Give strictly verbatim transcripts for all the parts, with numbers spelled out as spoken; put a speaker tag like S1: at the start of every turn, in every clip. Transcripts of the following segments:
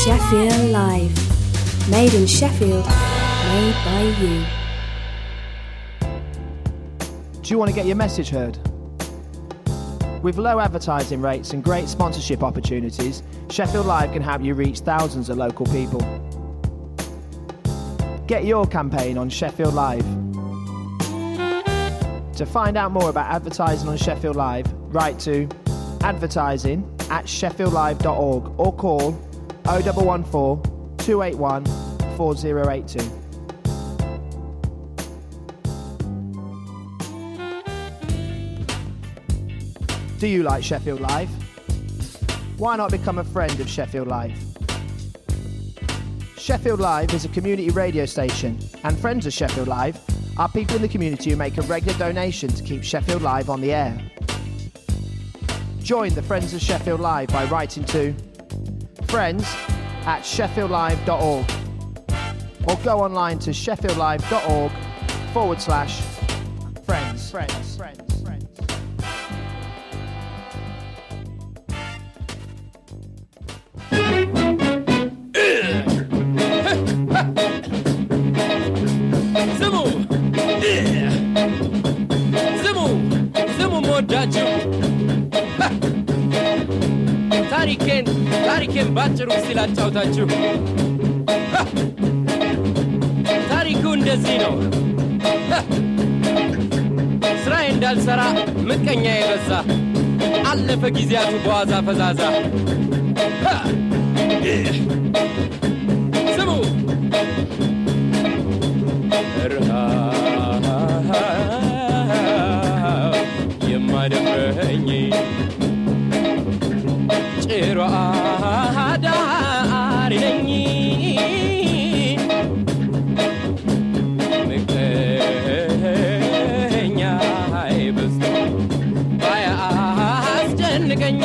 S1: Sheffield Live. Made in Sheffield, made by you.
S2: Do you want to get your message heard? With low advertising rates and great sponsorship opportunities, Sheffield Live can help you reach thousands of local people. Get your campaign on Sheffield Live. To find out more about advertising on Sheffield Live, write to advertising at sheffield live dot org or call oh one one four, two eight one, four oh eight two. Do you like Sheffield Live? Why not become a friend of Sheffield Live? Sheffield Live is a community radio station, and friends of Sheffield Live are people in the community who make a regular donation to keep Sheffield Live on the air. Join the Friends of Sheffield Live by writing to friends at sheffield live dot org or go online to sheffield live dot org forward slash friends. Friends. Friends.
S3: Zemu, Zemu, Zemu modachu. Tariken, Tariken ባጭሩ ሲላጫውታችሁ ታሪኩ እንደዚህ ነው። ስራዬ እንዳልሰራ ምቀኛ የበዛ አለፈ ጊዜያቱ በዋዛ ፈዛዛ። ስሙ የማደፍረኝ ጭሮ አዳሪ ነኝ ምቀኛ አይበዝቶ ባያስጨንቀኝ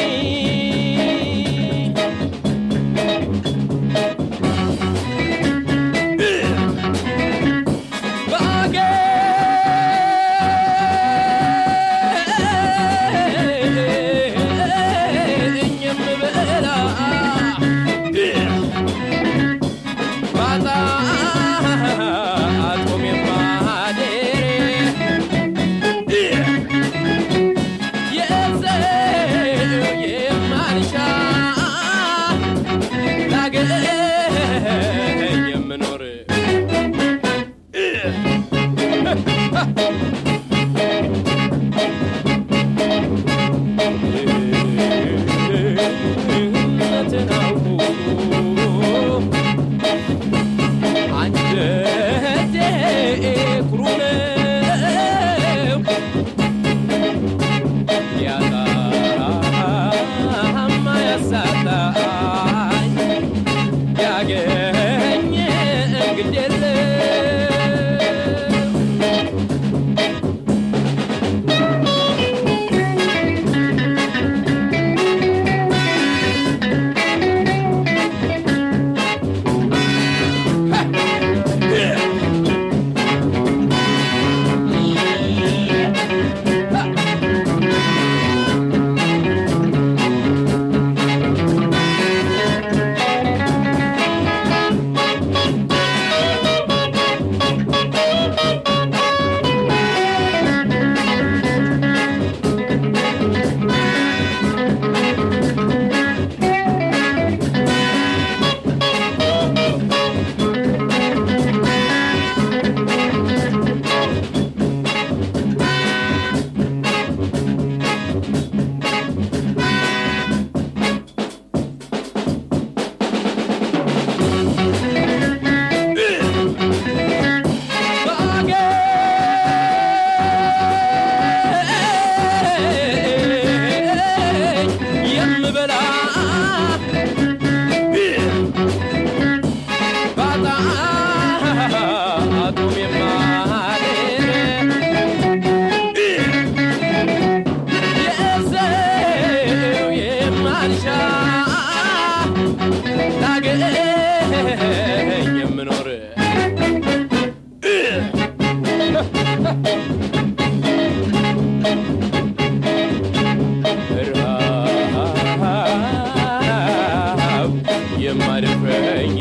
S3: የማደፍረኝ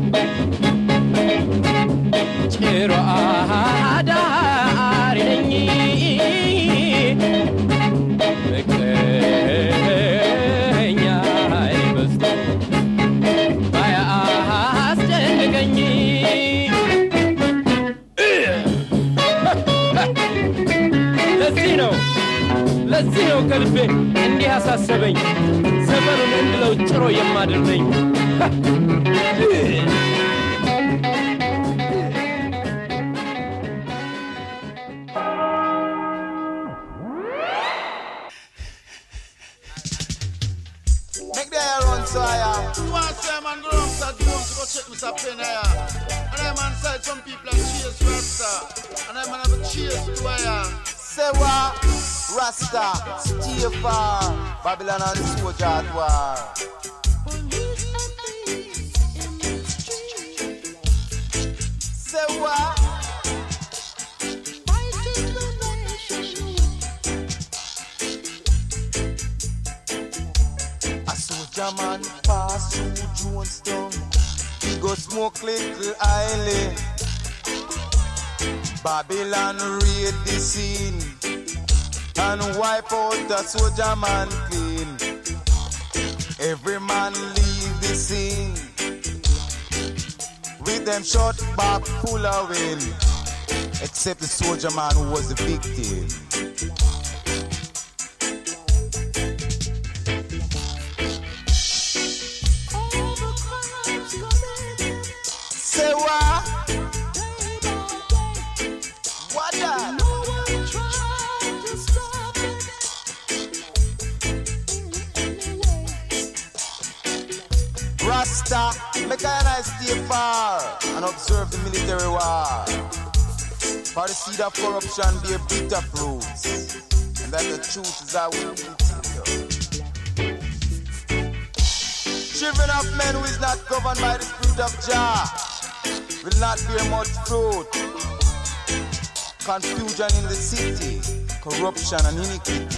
S3: ጭሮ አዳሪ ነኝ ምቀኛ አይበስቶ ባያስጨንቀኝ ለዚህ ነው ለዚህ ነው ከልቤ እንዲህ አሳሰበኝ ዘመኑን እንድለው ጭሮ የማድርነኝ
S4: Make the air run so I am. You want to say man go wrong to go check me some pen here. And I man said some people are cheers Rasta. And I man have a cheers to I am. Say what? Rasta, stay far. Babylon and soldier at war. Say what? A soldier man pass through Jonestown. He go smoke little island. Babylon raid the scene and wipe out the soldier man clean. Every man leave the scene with them shot back full of wind, except the soldier man who was the victim. Say what? What that? Rasta, make a nice stay far and observe the military war. For the seed of corruption bear bitter fruits, and that the truth is I will tell you. Children of men who is not governed by the spirit of Jah will not bear much fruit. Confusion in the city, corruption and iniquity.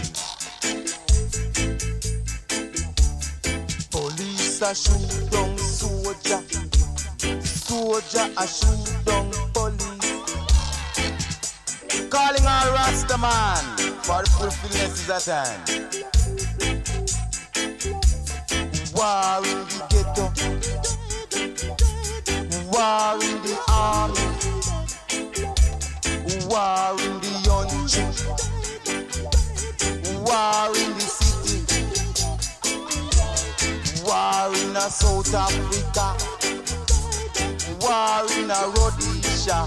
S4: Police a shoot down soldier, soldier a shoot down police. Calling all Rasta man, for the fulfillment is at hand. War in the ghetto, war in the army, war in the country, war in the city, war in a South Africa, war in a Rhodesia.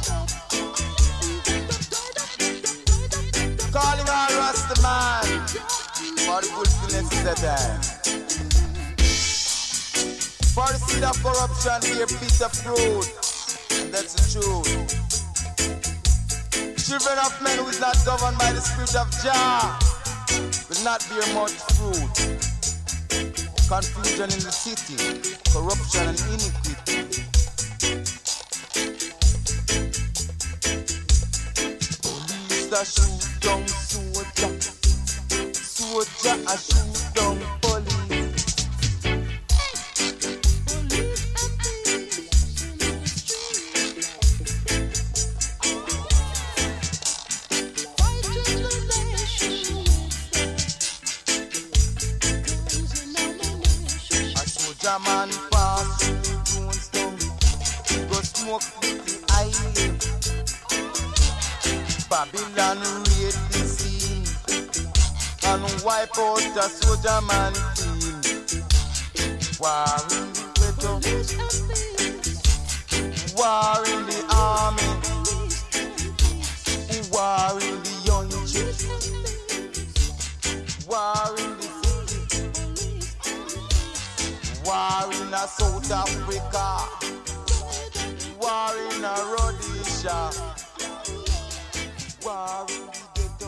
S4: Calling all Rasta man, for the fulfillment is at hand. For the seed of corruption bear bitter fruit, and that's the truth. Children of men who is not governed by the spirit of Jah will not bear much fruit. Confusion in the city, corruption and iniquity. Police a shoot down soldier, soldier a shoot down police. Man pass through Jonestown, go smoke little island. Babylon raid the scene and wipe out the soldier man clean. War in the ghetto, war in the army, war in the country, war in the war in a South Africa, war in a Rhodesia, war in the ghetto.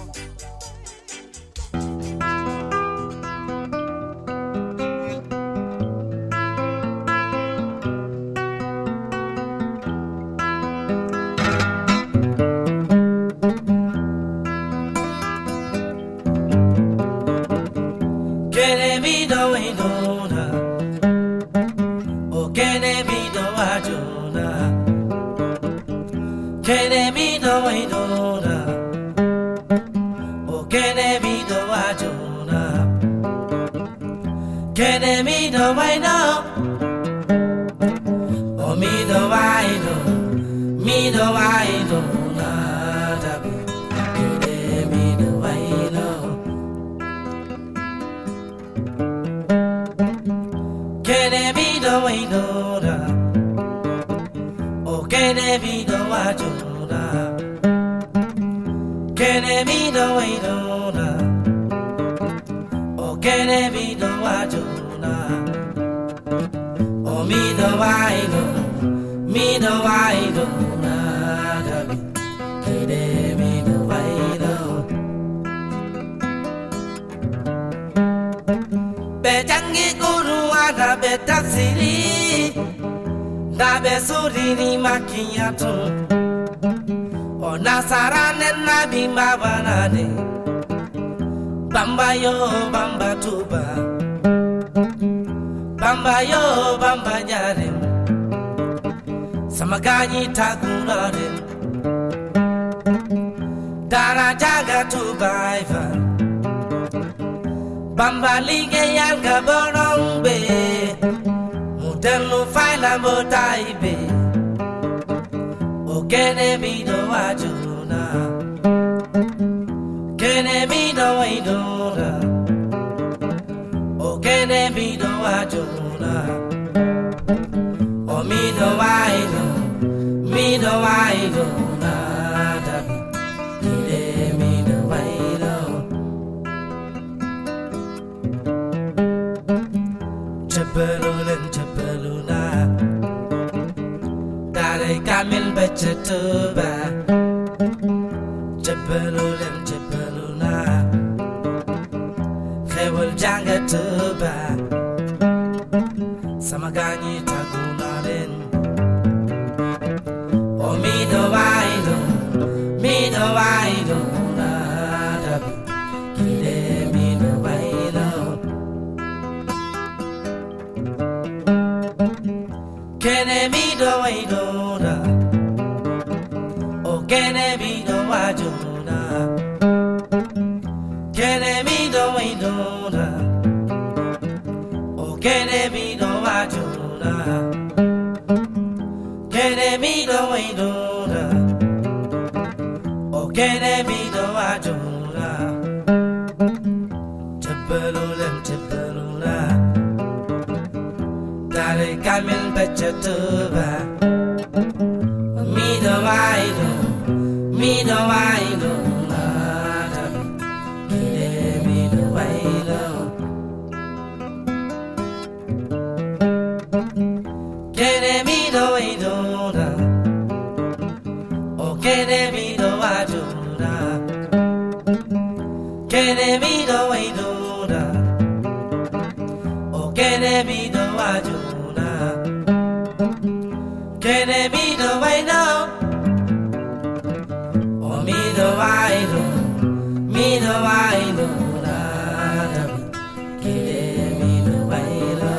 S5: Kene mi do ajuna, kene mi do idona, oh kene mi do ajuna, kene mi do ino, oh mi do ido, mi do idona, kene mi do ino, kene mi do idona. Kene mi do ajuna, kene mi do idona, oh kene mi do ajuna, oh mi do ido, mi do idona, kene mi do ido. Bejangi guru ada betasiri. Dabe suri makiyato o nasara nena bimba banane bamba yo bamba tuba bamba yo bamba nyare samagani tagunare dara jaga tuba ifa bamba lige yanga borongbe Denu faila motaibe, o kene mi do ajuna, kene mi do idona, o kene mi do ajuna, o mi do ido, mi do idona, kene mi do ido. Chapelulin chapeluna, dare kamil bechatuba. Chapelulin chapeluna, khewul janga tuba. Samagani tagunarin, oh mi do ido, mi do ido, nada, kile mi do ido. Kene mi do idona, oh kene mi do ajuna, kene mi do idona, oh kene mi do ajuna, kene mi do idona, oh kene mi do ajuna, chapelulem chapelula. Dare kamil bechatuba, mi do ido, mi do ido, nada, kile mi do ido. Kene mi do idona, oh kene mi do ajuna, kene mi do idona, oh kene mi do ajuna. Kene mi do ino, oh mi do ido, mi do ido, nada, kene mi do ido.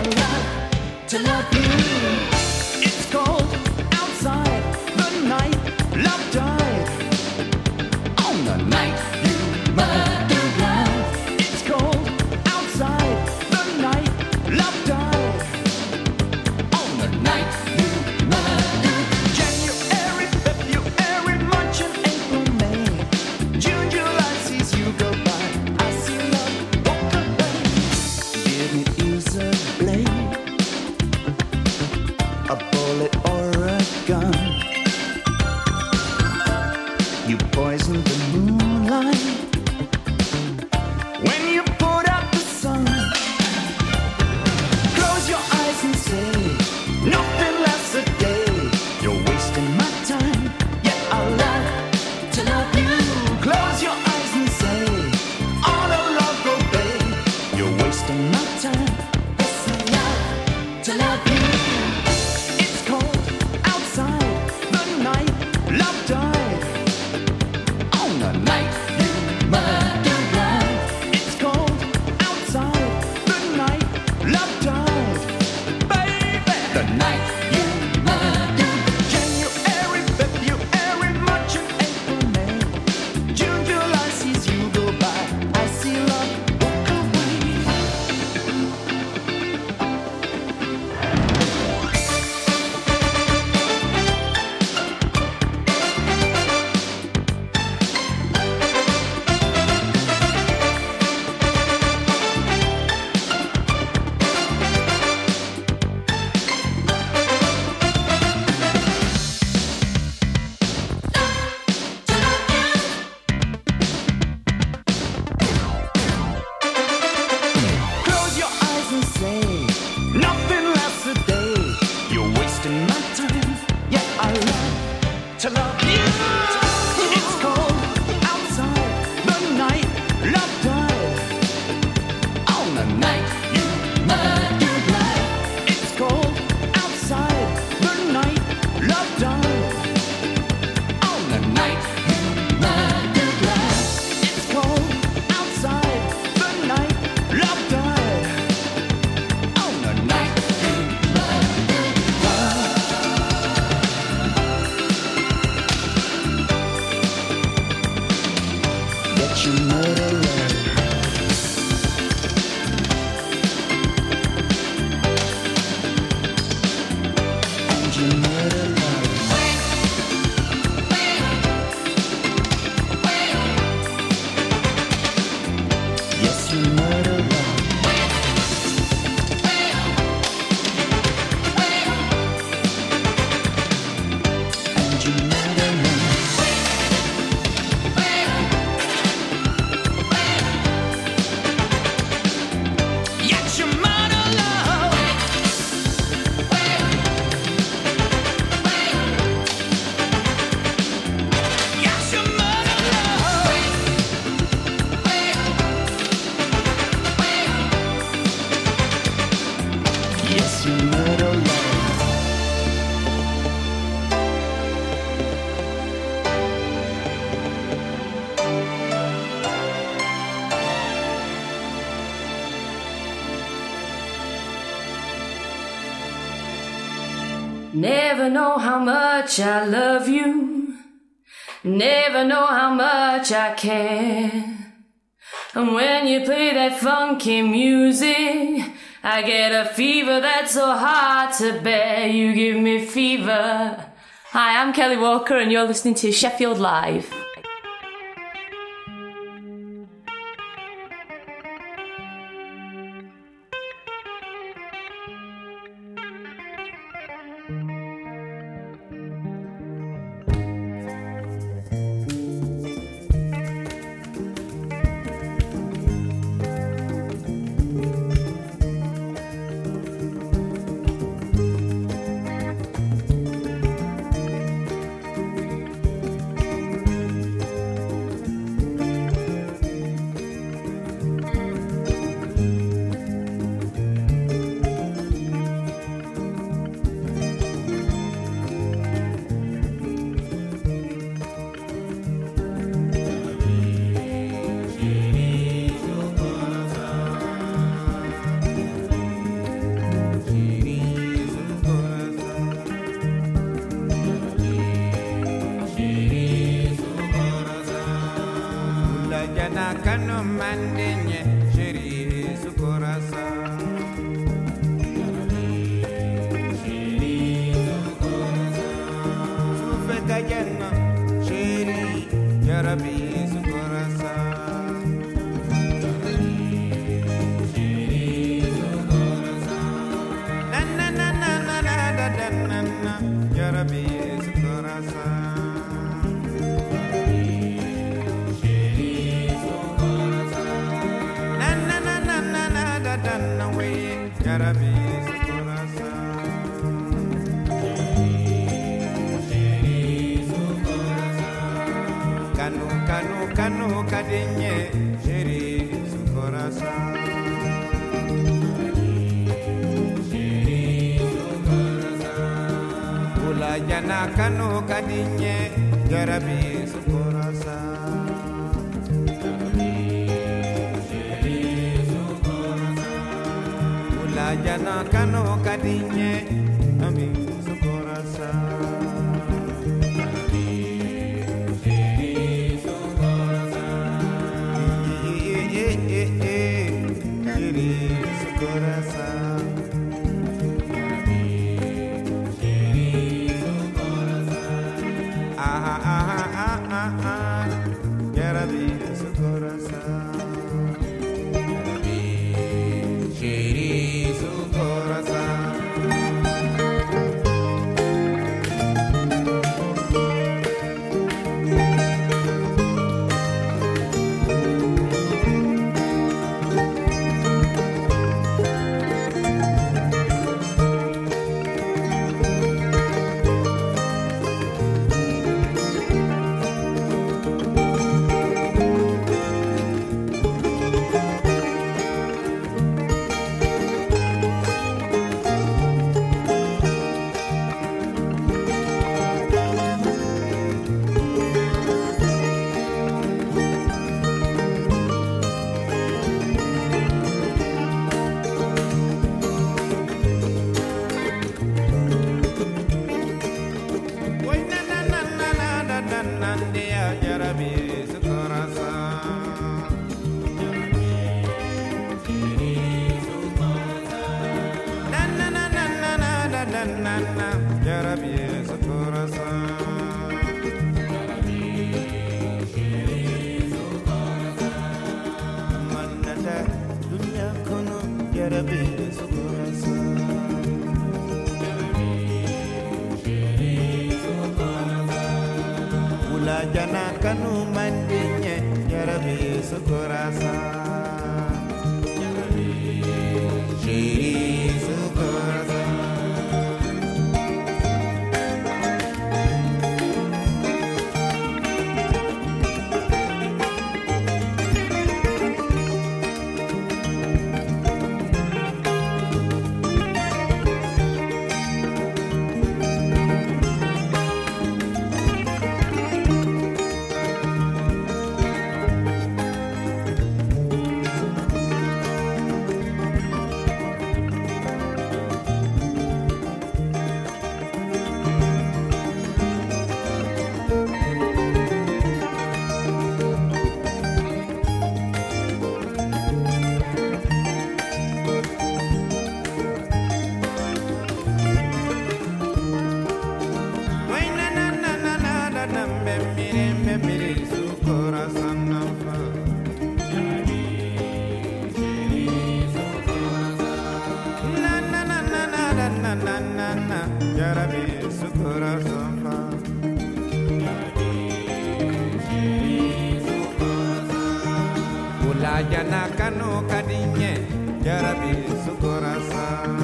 S6: love, to love you. It's cold outside the night love died. On the night you murdered love. It's cold outside the night love died. On the night you murdered. January, February, March and April, May, June, July sees you go by. I see love walk away. Didn't use a blade, a bullet or a gun. You poisoned the moonlight when you put out the sun. Close your eyes and say nothing lasts a day. You're wasting my time, yet I love to love you. Close your eyes and say on a love go babe. You're wasting my time. Yes, I love to love you. It's cold outside the night love died. On the night you murdered love. It's cold outside the night love died. Baby, the night you murdered. January, February, March and April, May, June, July sees you go by. I see love walk away. Close your eyes and say nothing lasts a day. You're wasting my time, yet I love to love you. It's cold outside the night love died. On the night you murdered love. It's cold outside the night love died. On the night you murdered love. It's cold outside the night love died. On the night you murdered love. Yet you murder love. And you murder love. Yes, you murder love. And you murder love. Yet you murder love. Yes, you murder love. Yes, you murder love.
S7: Never know how much I love you. Never know how much I care. And when you play that funky music, I get a fever that's so hard to bear. You give me fever. Hi, I'm Kelly Walker and you're listening to Sheffield Live.
S8: Yarabi Sukurasa. Kanu kanu kanu kadinye Shiri Sukurasa. Ula jana kanu kadinye Yarabi Sukurasa. Ula jana kanu kadinye Ami Sukurasa. Jana kanu mandinye Yarabi Sukurasa. Shiri Sukurasa. Jana kanu kadinye Yarabi Sukurasa.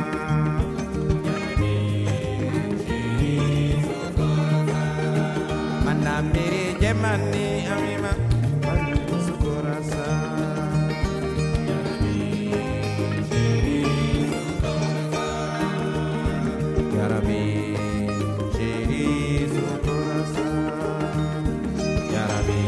S8: Mana miri jemani amima Sukurasa. Yarabi Shiri Sukurasa. Yarabi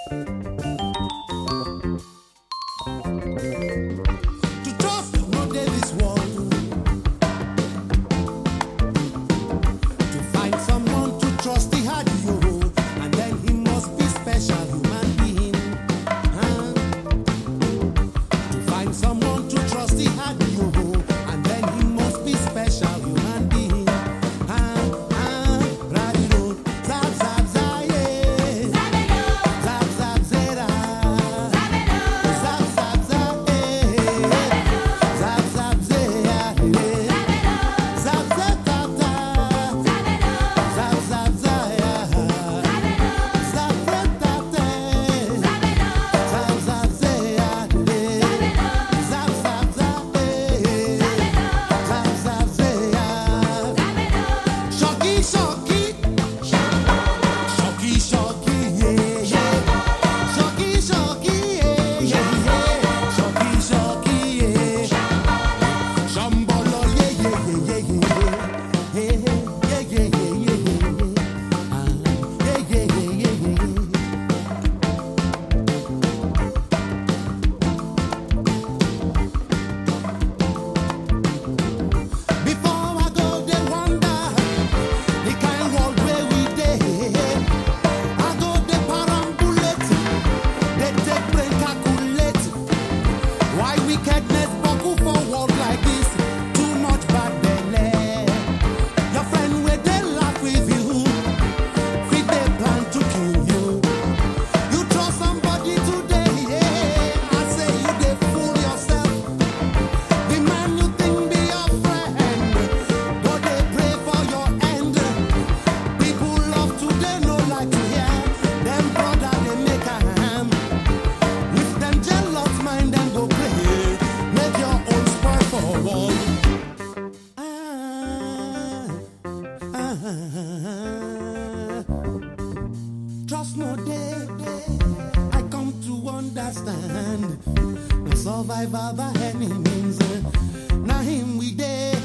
S9: survivor by any means. Now him we day.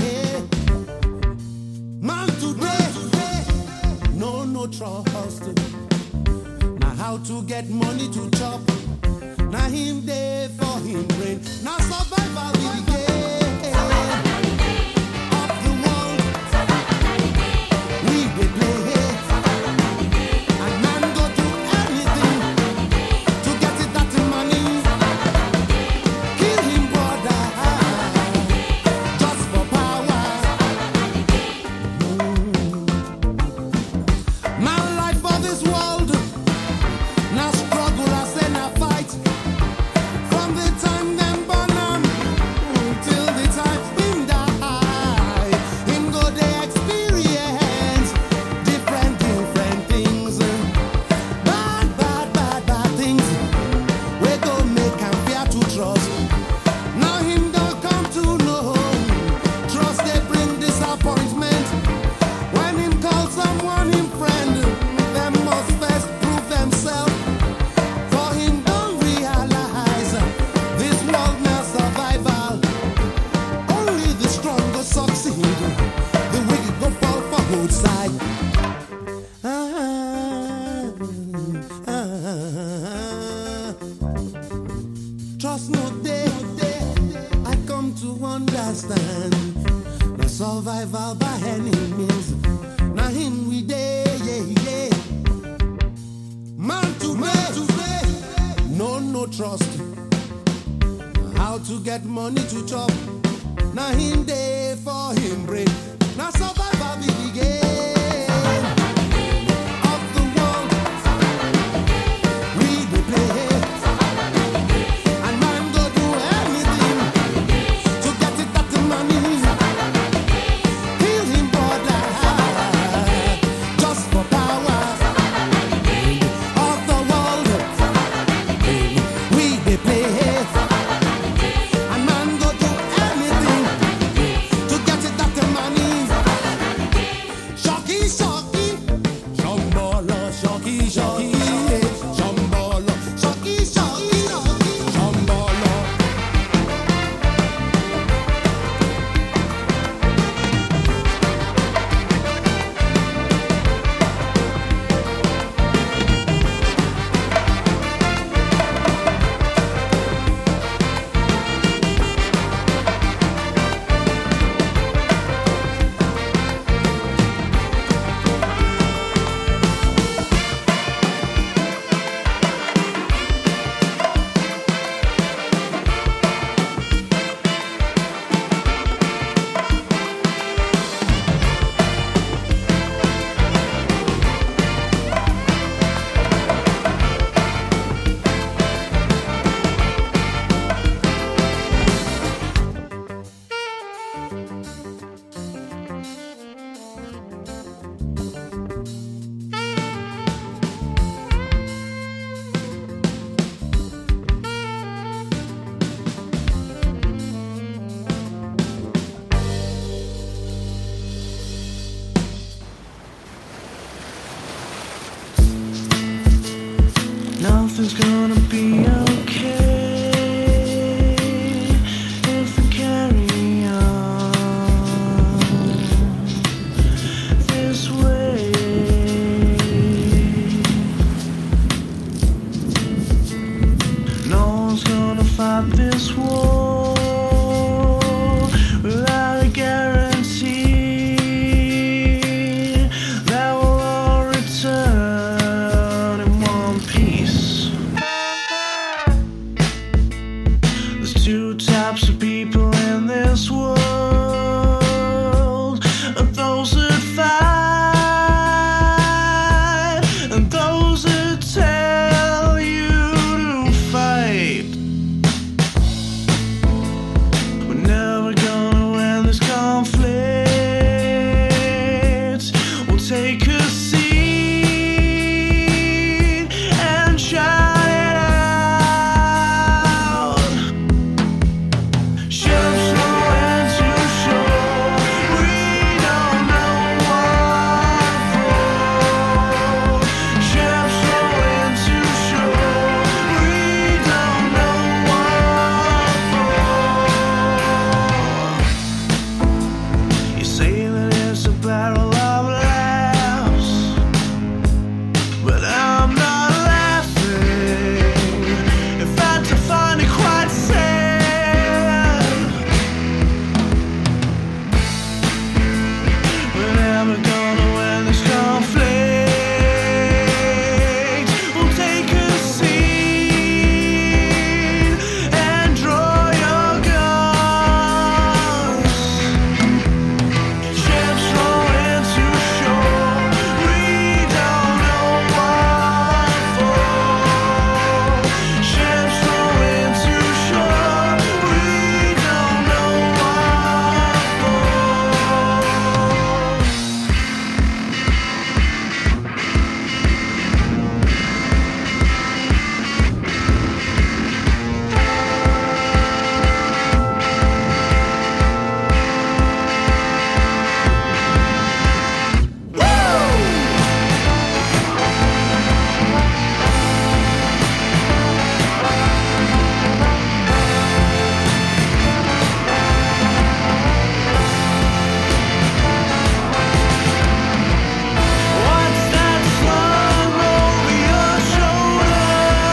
S9: Man today, no no trust. Now how to get money to chop. Now him day for him brain. Now survivor we the game. Shocky!
S6: Everything's gonna be okay if we carry on this way. No one's gonna fight this war without a guarantee that we'll all return in one piece. There's two types of people in this world: those that fight and those that tell you to fight. We're never gonna win this conflict. We'll take a seat and shout it out. Ships rolling to shore, we don't know what for. Ships rolling to shore, we don't know what for. You say that it's a battle of laughs, but I'm not laughing. In fact, I find it quite sad. We're never gonna win this conflict. We'll take a seat and draw your guns. Ships rolling to shore, we don't know what for. Ships rolling to shore, we don't know what for. What's that slung over your shoulder?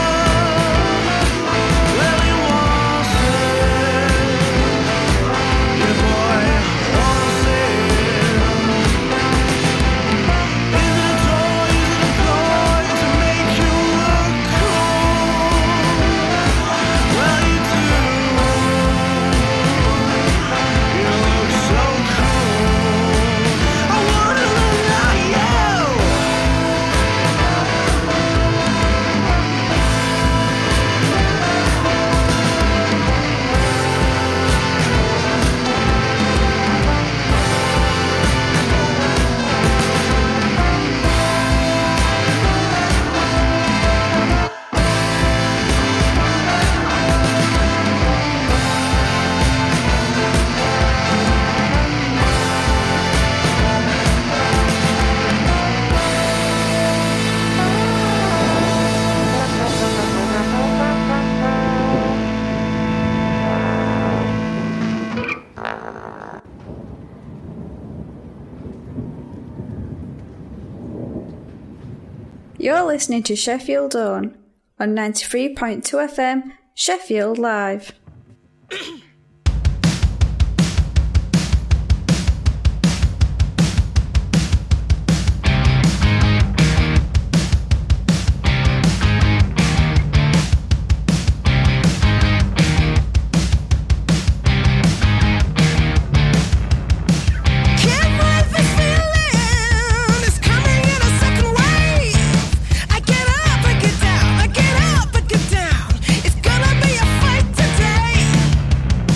S6: Lily Watson, your boy wants it. Is it a toy, is it a ploy to make you look cool? Well, you do. You look so cool. I wanna look like you.
S10: You're listening to Sheffield On on ninety-three point two F M, Sheffield Live.
S11: Can't fight this feeling. It's coming in a second wave. I get up, I get down, I get up, I get down. It's gonna be a fight today.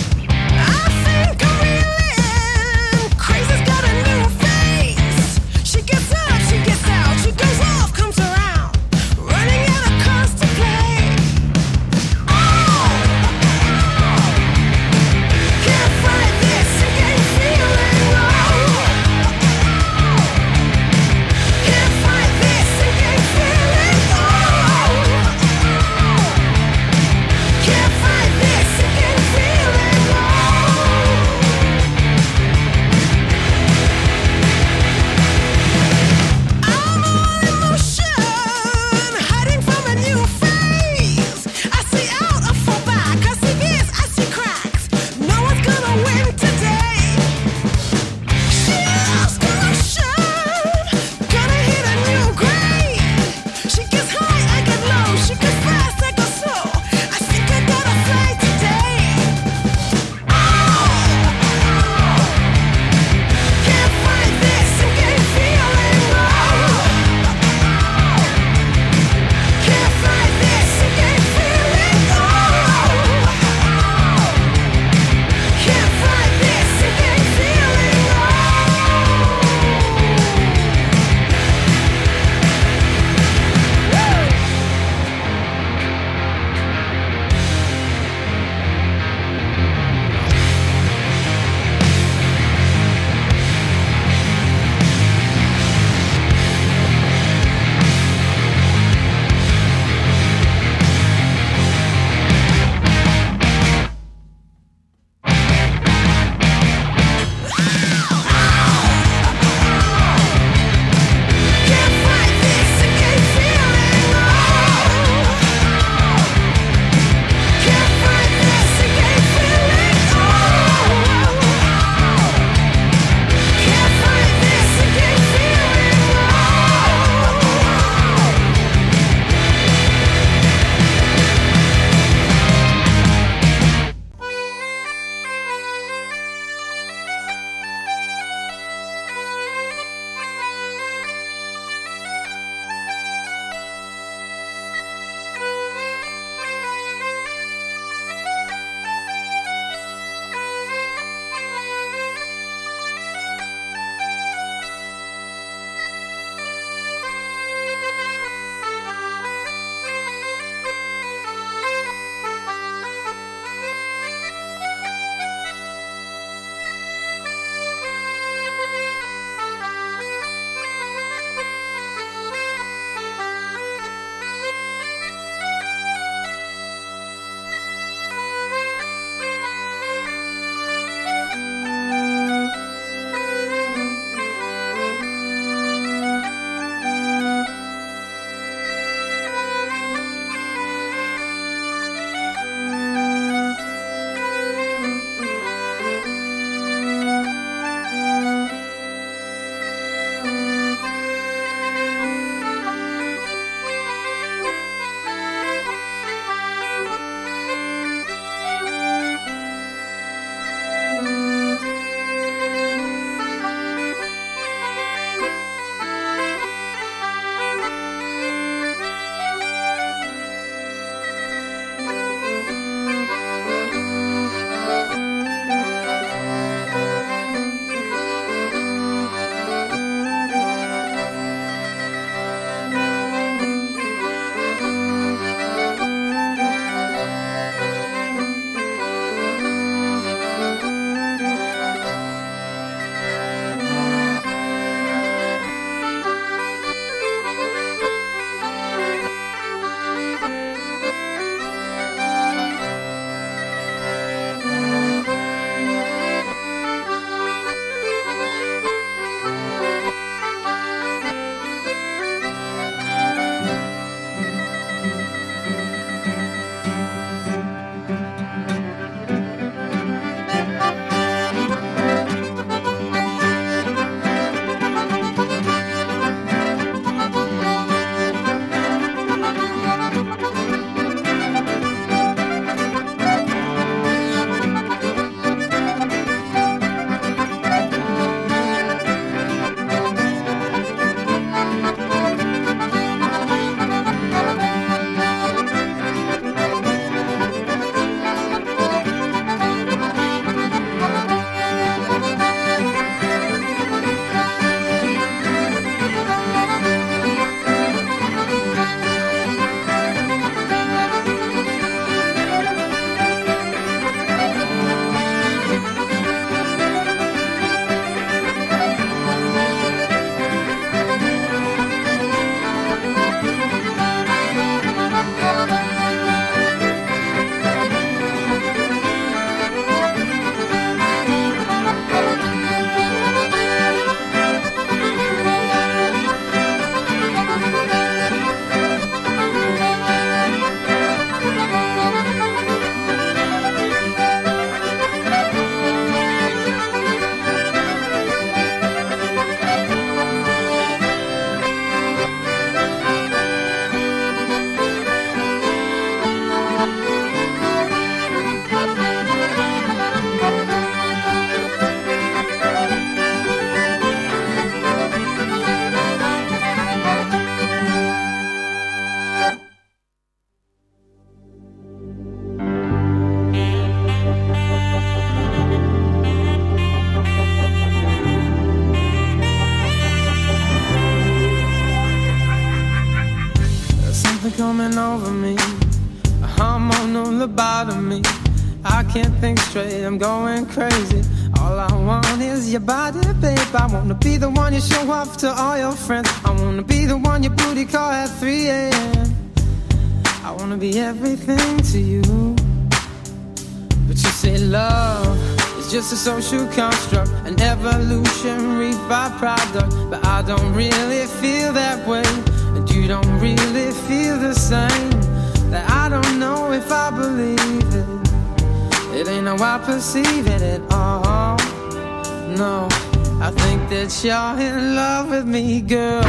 S12: the bottom of me. I can't think straight, I'm going crazy. All I want is your body, babe. I wanna be the one you show off to all your friends. I wanna be the one your booty call at three a.m. I wanna be everything to you. But you say love is just a social construct, an evolutionary byproduct. But I don't really feel that way, and you don't really feel the same. That I don't know if I believe it. It ain't how I perceive it at all. No, I think that you're in love with me, girl.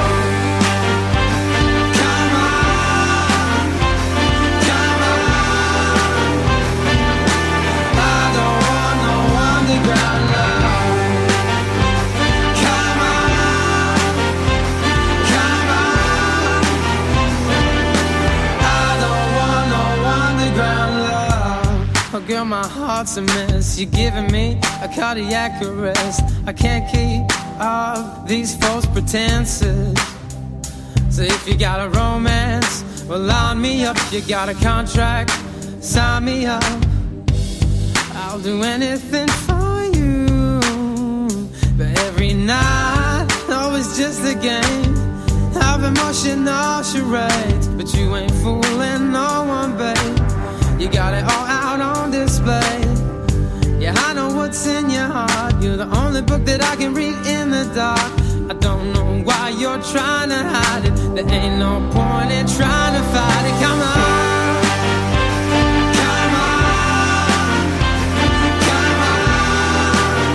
S12: Come on, come on. I don't want no underground love. Come on, come on. I don't want no underground love. Oh girl, my heart's a mess. You're giving me a cardiac arrest. I can't keep up these false pretenses. So if you got a romance, well line me up. You got a contract, sign me up. I'll do anything for you. But every night, always just a game of emotional charades. But you ain't fooling no one, babe. You got it all out on display. Yeah, I know what's in your heart. You're the only book that I can read in the dark. I don't know why you're trying to hide it. There ain't no point in trying to fight it. Come on, come on, come on.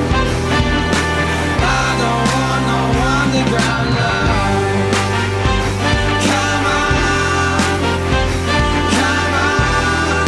S12: I don't want no underground love. Come on, come on.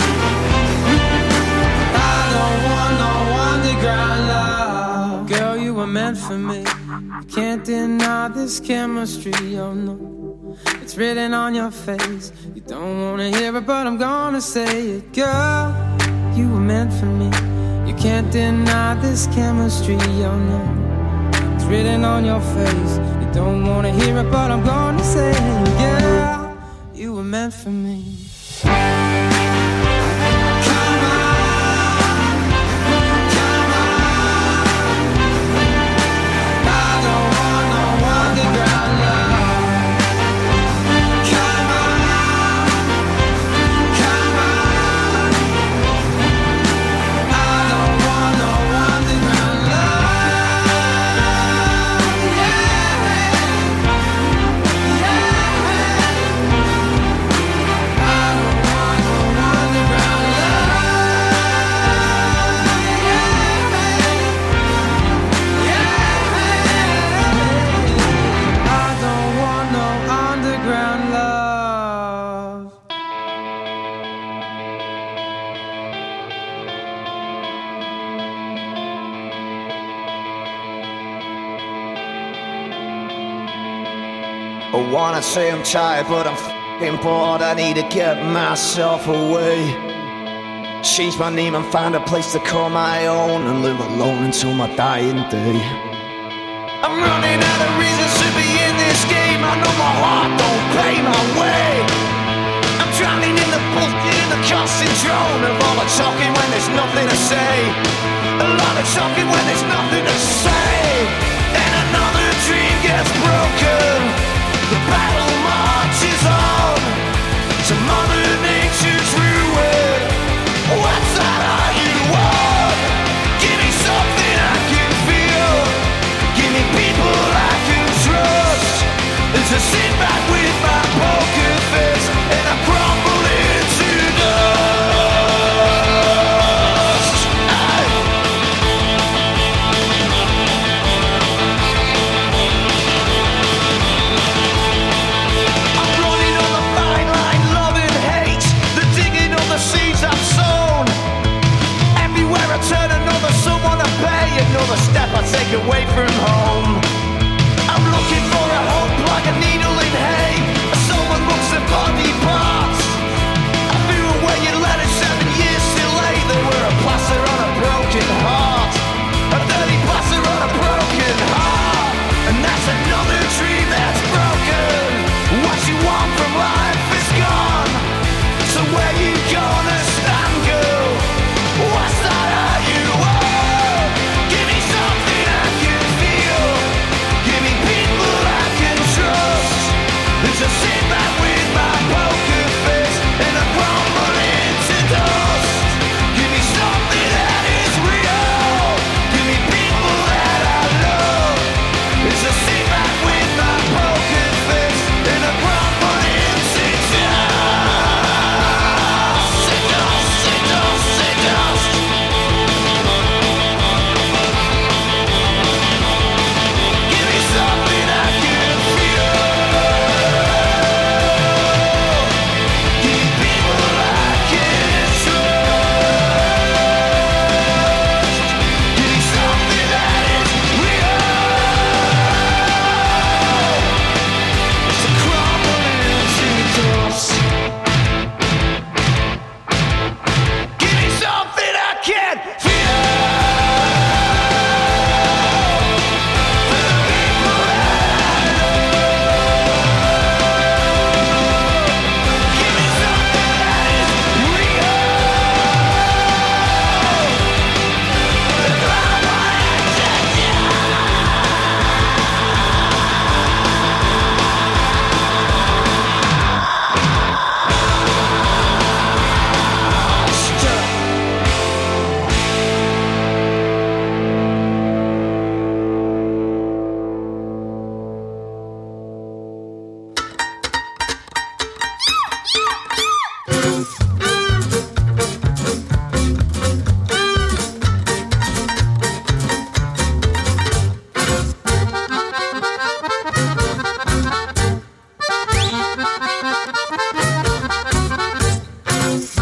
S12: I don't want no underground love. Girl, you were meant for me. Can't deny this chemistry, oh no. It's written on your face. You don't wanna hear it, but I'm gonna say it. Girl, you were meant for me. You can't deny this chemistry, oh no. It's written on your face. You don't wanna hear it, but I'm gonna say it. Girl, you were meant for me.
S13: I wanna say I'm tired, but I'm f***ing bored. I need to get myself away. Change my name and find a place to call my own, and live alone until my dying day. I'm running out of reasons to be in this game. I know my heart don't pay my way. I'm drowning in the bullshit, in the constant drone of all the talking when there's nothing to say. A lot of talking when there's nothing to say. And another dream gets broken. The battle marches on to Mother Nature's ruin. What's that all you want? Give me something I can feel. Give me people I can trust. And to sit back with my poker face and I crumble into dust. I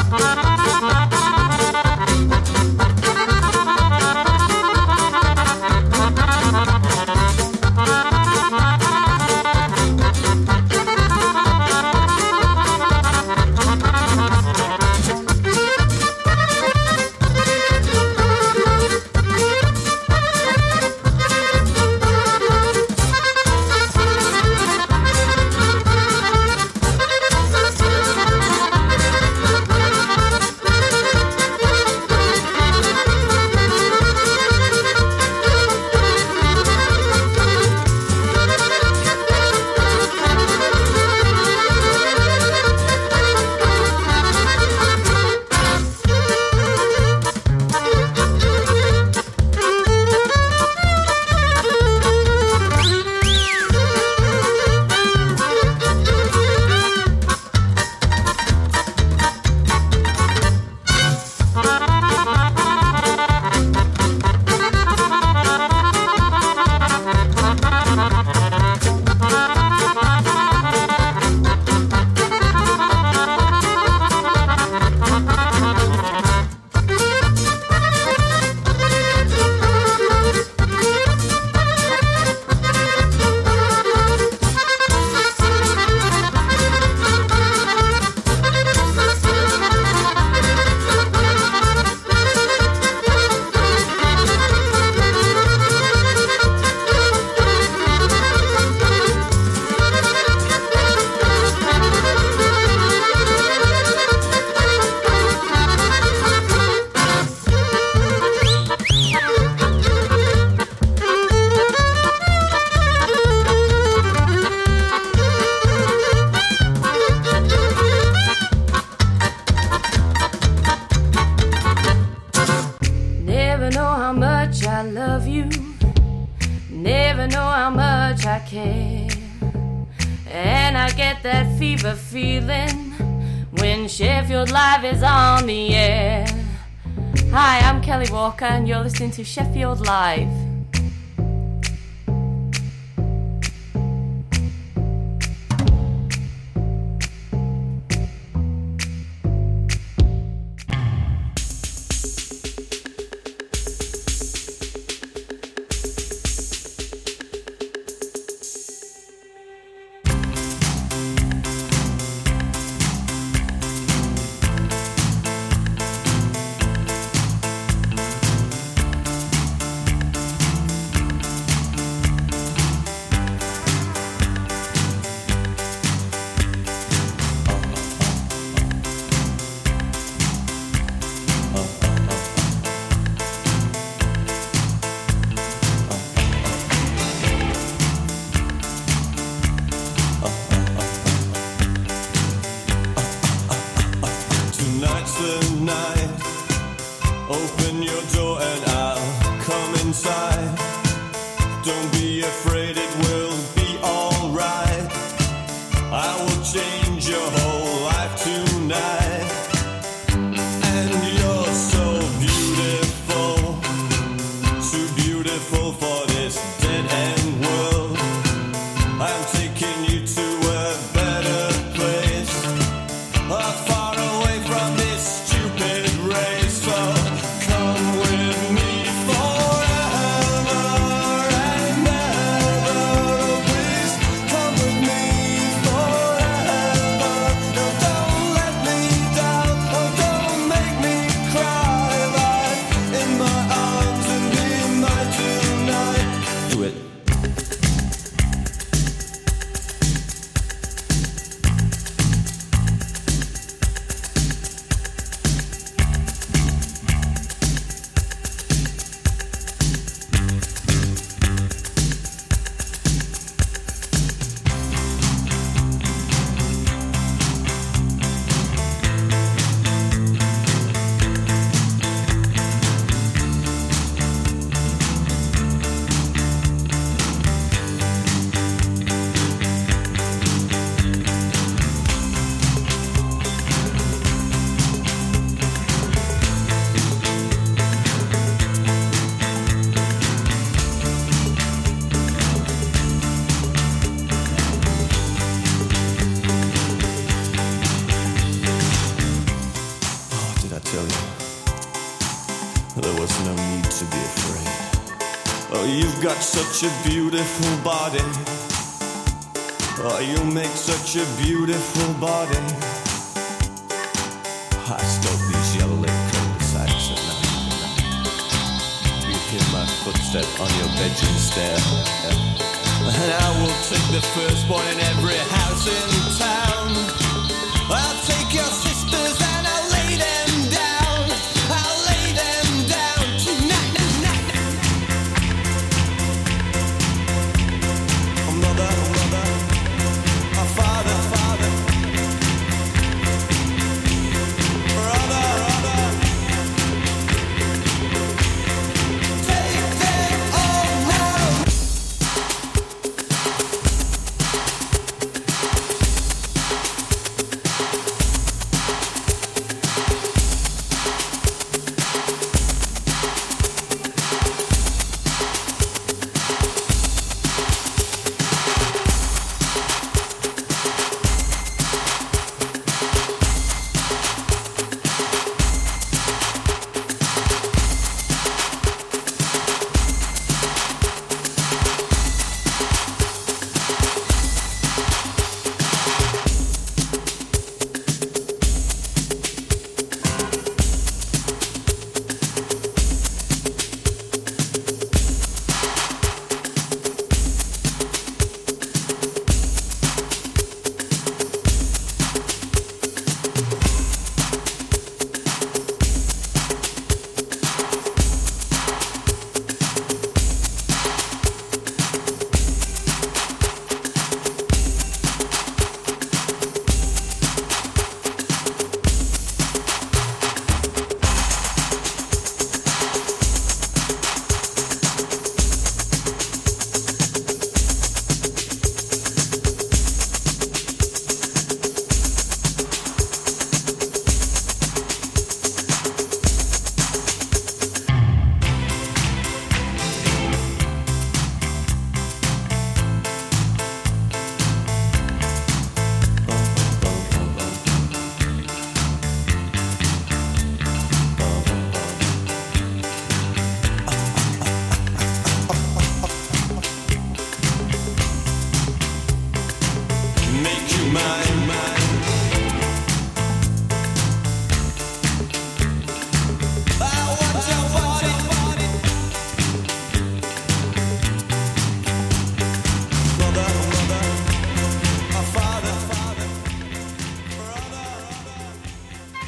S7: care. And I get that fever feeling when Sheffield Live is on the air. Hi, I'm Kelly Walker and you're listening to Sheffield Live.
S14: Forever, tell you, there was no need to be afraid. Oh, you've got such a beautiful body. Oh, you make such a beautiful body. I stalk these yellow-lit cul-de-sacs at night. You hear my footstep on your bedroom stair. And I will take the firstborn in every house in town. I'll take your